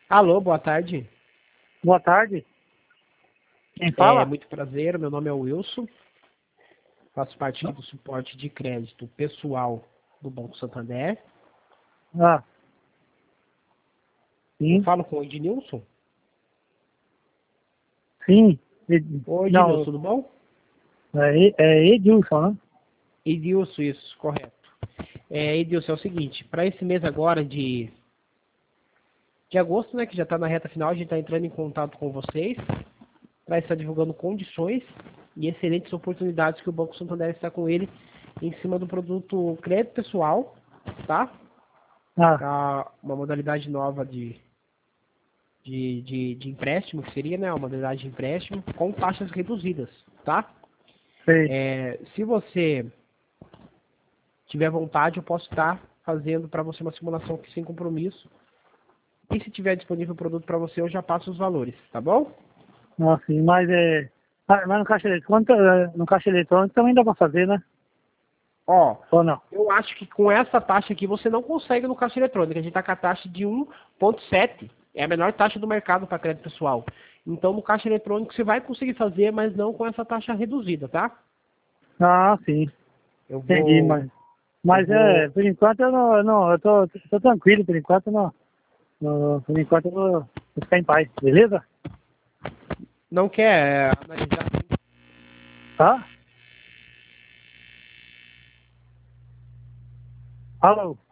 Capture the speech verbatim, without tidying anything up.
Alô, boa tarde. Boa tarde. Quem fala? É muito prazer, meu nome é Wilson. Faço parte aqui do suporte de crédito pessoal do Banco Santander. Ah, Eu sim, falo com o Ednilson. sim. Ed- Oi, Ednilson, Não, tudo bom? é, E- é Edilson, né? Edilson, isso, correto. É, Edilson, é o seguinte, para esse mês agora de, de agosto, né, que já está na reta final, a gente está entrando em contato com vocês para estar divulgando condições e excelentes oportunidades que o Banco Santander está com ele em cima do produto crédito pessoal, tá? Ah, Tá uma modalidade nova de, de, de, de empréstimo, que seria, né, uma modalidade de empréstimo com taxas reduzidas, tá? sei. É, se você tiver vontade, eu posso estar fazendo para você uma simulação aqui sem compromisso. E se tiver disponível o produto para você, eu já passo os valores, tá bom? Ah, sim, mas é. Ah, mas no caixa eletrônico, eh, no caixa eletrônico também dá pra fazer, né? Ó, Ou não? eu acho que com essa taxa aqui você não consegue no caixa eletrônico. A gente está com a taxa de um vírgula sete. É a menor taxa do mercado para crédito pessoal. Então no caixa eletrônico você vai conseguir fazer, mas não com essa taxa reduzida, tá? Ah, sim, Eu entendi, vou. mas. Eu Mas é, vou. por enquanto eu não, eu não, eu tô, tô tranquilo, por enquanto eu não. não- Por enquanto eu vou, vou ficar em paz, beleza? Não quer é, analisar. Tá? Alô?